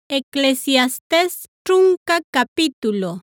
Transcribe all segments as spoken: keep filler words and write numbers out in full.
Eclesiastes trunka capítulo.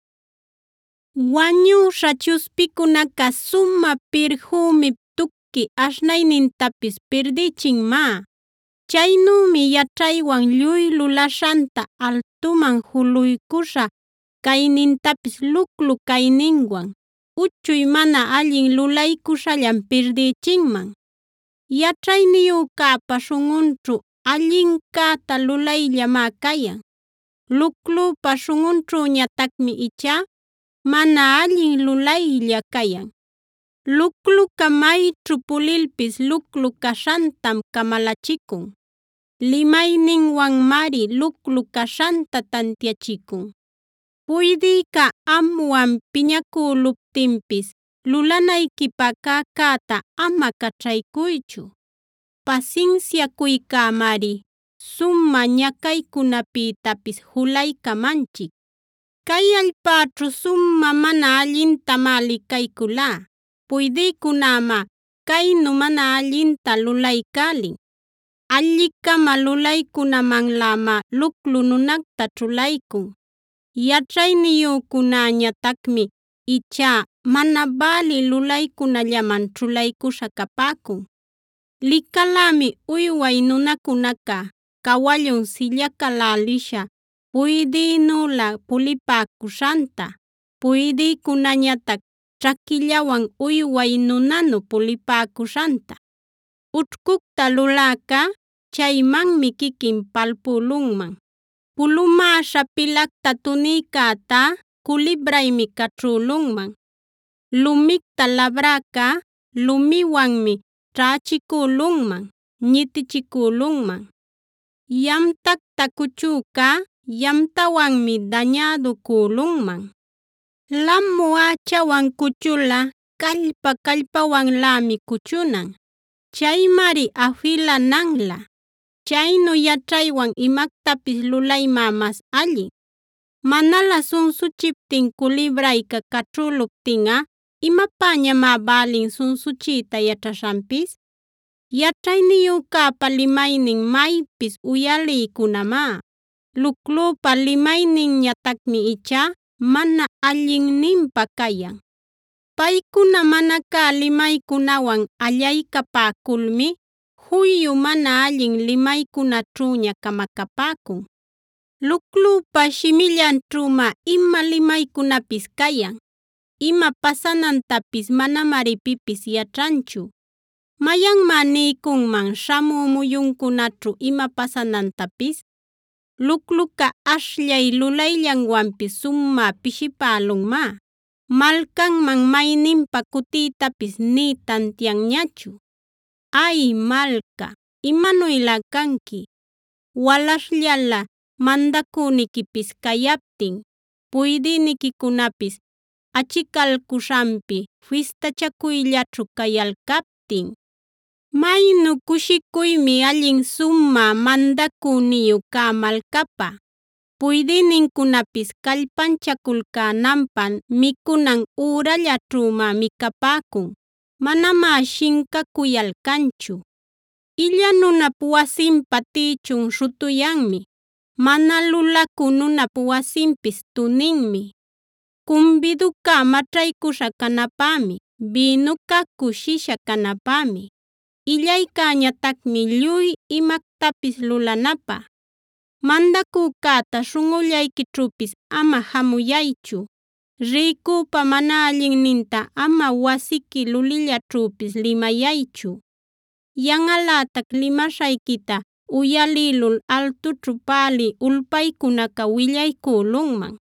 Wañusha chuspikunaqa suma pirfume tuki ashnaynintapis pirdichinmá. Chaynumi yaćhaywan lluy lulashanta altuman juluykusha kaynintapis luclu kayninwan, uchuy mana allin lulaykushallam pirdichinman. Yaćhayniyücäpa śhunꞌunćhu allincäta lulayllamá kayan. Luclupa śhunꞌunćhüñatacmi ichá mana allin lulaylla kayan. Lucluca mayćhu pulilpis luclu caśhantam kamalachikun. Limayninwanmari luclu caśhanta tantiachikun. Puydïca amwan piñakuluptinpis lulanayquipaq cäcäta ama caćhaycuychu. Pasinsiacuycämari sumä ñacaycunapïtapis julaycamanchik. Kay allpäćhu sumä mana allintamá likaykulá. Puydïcunämá kaynu mana allinta lulaycälin. Alli-cama lulaykunamanlämá luclu nunacta ćhulaykun. Yaćhayniyücunäñatacmi ichá mana bälï lulaykunallaman ćhulaykusha kapäkun. Licalämi uyway nunacunaca kawallun sillacälälisha puydïnula pulipäkuśhanta. Puydïcunañatac ćhakillawan uyway nunanu pulipäkuśhanta. Ućhkucta luläca chaymanmi kikin palpülunman. Pulumäśha pilaqta tunïcäta culibraymi kaćhülunman. Lumicta labräca lumiwanmi ćhächikülunman, ñitichikülunman. Yamtacta kuchüca yamtawanmi dañäducülunman. Lamu ächawan kuchula kallpa-kallpawanlämi kuchunan. Chaymari afilananlä. Chaynu yaćhaywan imactapis lulaymá mas allin. Manalä sunsuchiptin culibrayca kaćhüluptinꞌa ¿imapäñamá bälin sunsuchiyta yaćhaśhanpis? Yaćhayniyücäpa limaynin maypis uyalïkunamá. Luclupa limayninñatacmi ichá mana allinninpa kayan. Paykuna mana cä limaykunawan allaykapäkulmi juyu mana allin limaykunaćhüña kamakapäkun. Luclupa shimillanćhümá ima limaykunapis kayan. Ima pasanantapis manamari pipis yaćhanchu. ¿Mayanmá niykunman śhamü muyunkunaćhu ima pasanantapis? Lucluca ashllay lulayllanwanpis sumä pishipälunmá. Malcanman mayninpa kutiytapis nï tantianñachu. Ay malca, ¿imanuylä canqui? Walaśhllala mandacüniquipis kayaptin, puydïniquicunapis achikalkuśhanpi fistachakuyllaćhu kayalkaptin. Maynu kushikuymi allin sumä mandacüniyu cä malcapa. Puydïnincunapis kallpanchakulcänanpä mikunan ürallaćhümá mikapäkun. Manamá shinkakuyalkanchu. Illa nunap wasinpa tïchun śhutuyanmi. Mana lulakü nunap wasinpis tuninmi. Cumbiducá maćhaykusha kanapämi. Binucá cushisha kanapämi. Illaycäñatacmi lluy imactapis lulanapä. Mandacücäta śhunꞌullaykićhüpis ama jamuyaychu. Rïcüpa mana allinninta ama wasiqui lulillaćhüpis limayaychu. Yanꞌalätac limaśhaykita uyalïlul altućhu pälï ulpaykunaca willaycülunman.